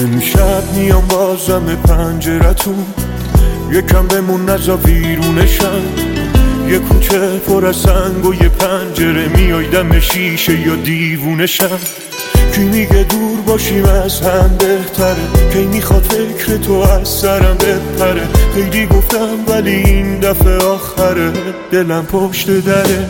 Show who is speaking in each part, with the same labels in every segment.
Speaker 1: امشب میام بازم پنجرتون، یکم بمون نزا ویرونشم. یه کوچه پر از سنگ و یه پنجره، میای دم شیشه یا دیوونشم. کی میگه دور باشیم از هم بهتره، کی میخواد فکر تو از سرم بپره. خیلی گفتم ولی این دفعه آخره، دلم پشت دره.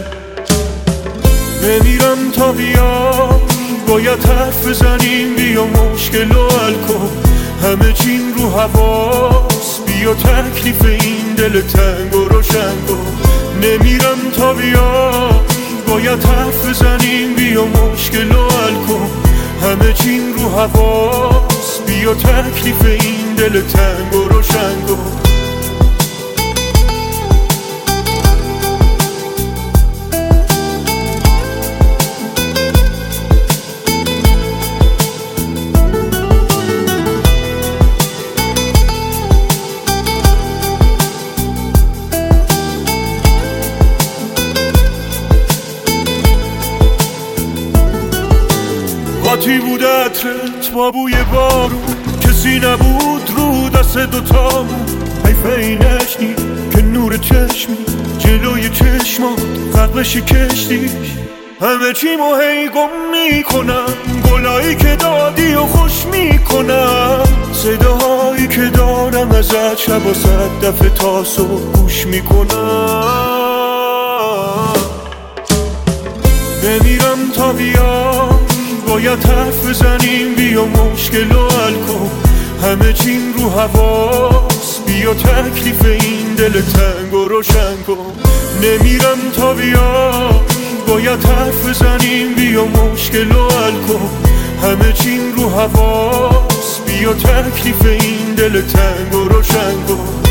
Speaker 1: نمیرم تا بیام، باید حرف بزنیم، بیا مشکل و حل کن. همه چین رو حواس، بیا تکلیف این دل تنگ و روشن کن. نمیرم تا بیام، باید حرف بزنیم، بیا مشکل و حل کن. همه چین رو حواس، بیا تکلیف این دل تنگ و روشن کن. قاطی بود عطرت با بوی بارون، کسی نبود رو دست دوتامون. حیفه اینش نی که نور چشمی جلوی چشمات غرق بشی کشتیش. همه چی مو هی گم میکنم، گلایی که دادی و خوش میکنم. صداهایی که دارم ازت شب و 100 دفعه تا صبح گوش میکنم. نمیرم تا بیام، باید حرف بزنیم، بیا مشکل و حل کن. همه چین رو حواس، بیا تکلیف این دل تنگ و روشن کن. نمیرم تا بیام، باید حرف بزنیم، بیا مشکل و حل کن. همه چین رو حواس، بیا تکلیف این دل تنگ و روشن کن.